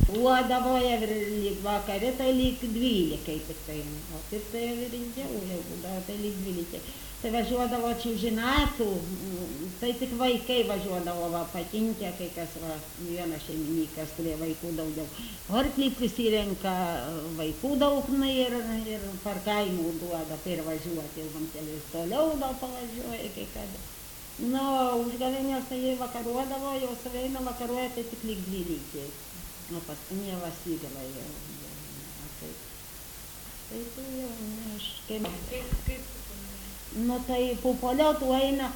Tuodavo ir lyg vakare, tai lyg 12 tiktai, o tiktai ir ilgiau jau būdavo, tai lyg 12. Tai važiuodavo čiužinatų, tai tik vaikai važiuodavo, va, patinkę, kai kas, va, vienas šeimininkas, kurie vaikų daugiau. Arklį prisirenka, vaikų daug, ir per kaimų duoda pervažiuoti, keliais toliau gal pavažiuoja, kai kada. Nu, užgavėnės tai jie vakaruodavo, jos eina vakaruoja, tai tik lyg 12. O paskui jie vasigala jau. Tai jau, ne, aš kaip... Nu, tai pupoliotų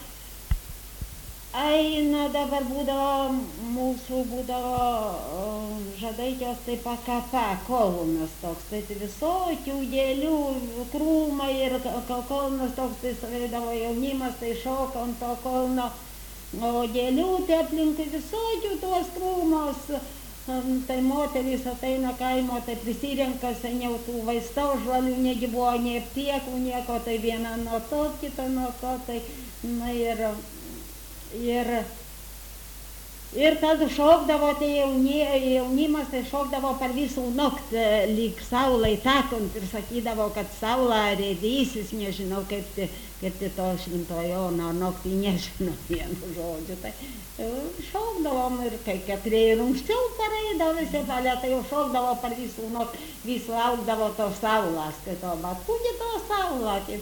eina dabar būdavo, mūsų būdavo žadaikios, tai pakapa, kolūnas toks, tai visokių gėlių, krūmai ir kolūnas toks, tai stovėdavo jaunimas, tai šoka ant to kolūno, o gėlių tai aplinkui visokių tos krūmos. Tai moterys ateina kaimo, tai prisirenka seniau tų vaistažolių, negi buvo nei aptiekų, nieko, tai viena nuo to, kita nuo to, tai, na ir tada šokdavo, tai jaunimas, tai šokdavo per visų naktį, lyg saulai tekant, ir sakydavo, kad saula rėdysis, nežinau, kaip to šventojo Jono naktį, nežinau vienu žodžiu, tai šokdavom ir kai keturi ir anksčiau pareidavo visi palė, tai jau šokdavo per visų naktį, vis laukdavo to saulas, tai to, bet kugi to saulą,